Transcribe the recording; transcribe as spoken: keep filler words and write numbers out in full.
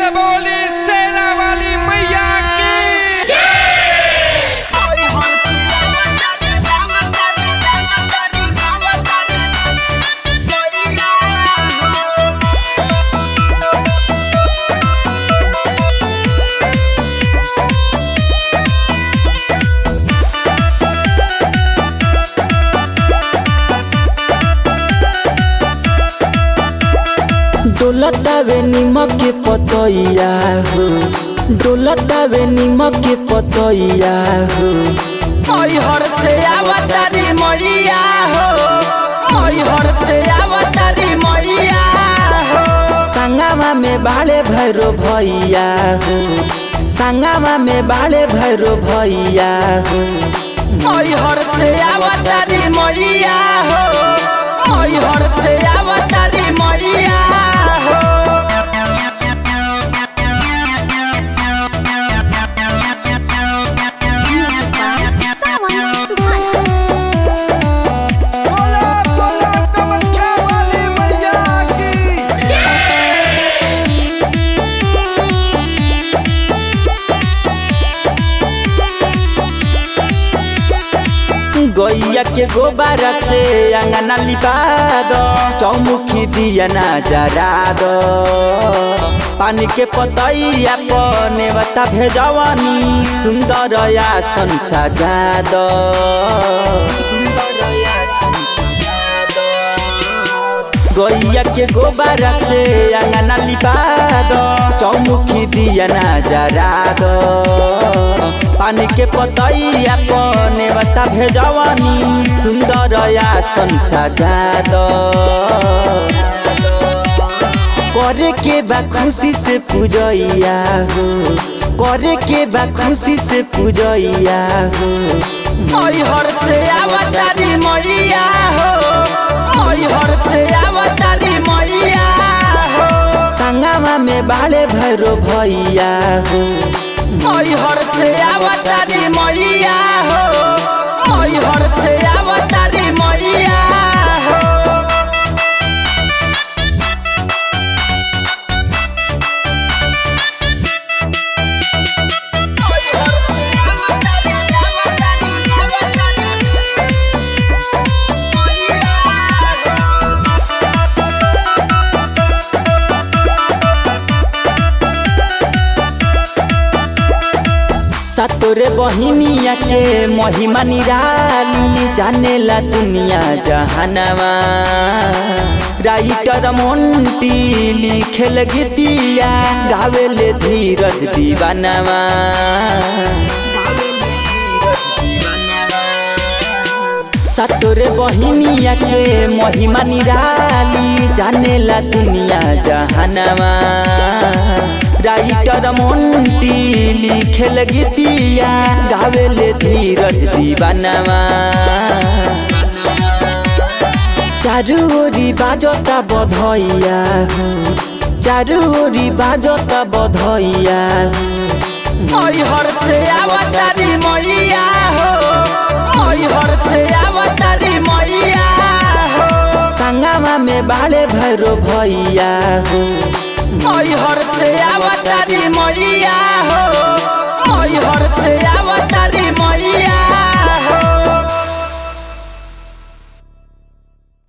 से बोली सेना वाली मैया की। डोलतावे निमक के पतैया हो, डोलतावे निमक के पतैया हो। मैहर से अवतारी मैया हो, मैहर से अवतारी मैया हो। संगमा में बाले भैरो भैया हो, संगमा में बाले भैरो भैया हो। मैहर से अवतारी मैया हो, मैहर से अवतारी मैया हो। बोला बोला कामाख्या वाली मैया की। गैया के गोबारा से अंगना लिपा दो, चौमुखी दिया ना जरा दो। पानी के पतैया पने बता भेजवानी, सुंदर आसन सजा दो। गैया के गोबारा से अंगना लिपा दो, चौमुखी दिया ना जरा दो। पानी के पतैया पने बता भेजवानी, सुंदर आसन सजा दो। करे के बा खुशी से पूजैया हो, करे के बा खुशी से पूजैया हो। मैहर से अवतारी मैया हो, मैहर से अवतारी मैया हो। संगमा में बाले भैरो भैया हो, मैहर से अवतारी मैया हो, मैहर से अवतारी मैया हो। सतोरे बहिनिया के महिमा निराली, जानेला दुनिया जहानवा। राइटर मोंटी लिखेल गीतिया, गावेले धीरज दीवानवा। सतोरे बहिनिया के महिमा निराली, जानेला दुनिया जहानवा। राइटर मोंटी लिखेल गीतिया, गावेले धीरज दीवानवा। चारू ओरी बाजता बधैया हो, चारू ओरी बाजता बधैया हो। मैहर से अवतारी मैया हो, मैहर से अवतारी मैया हो। संगमा में बाले भैरो भैया हो, मैहर से अवतारी मैया हो, मैहर से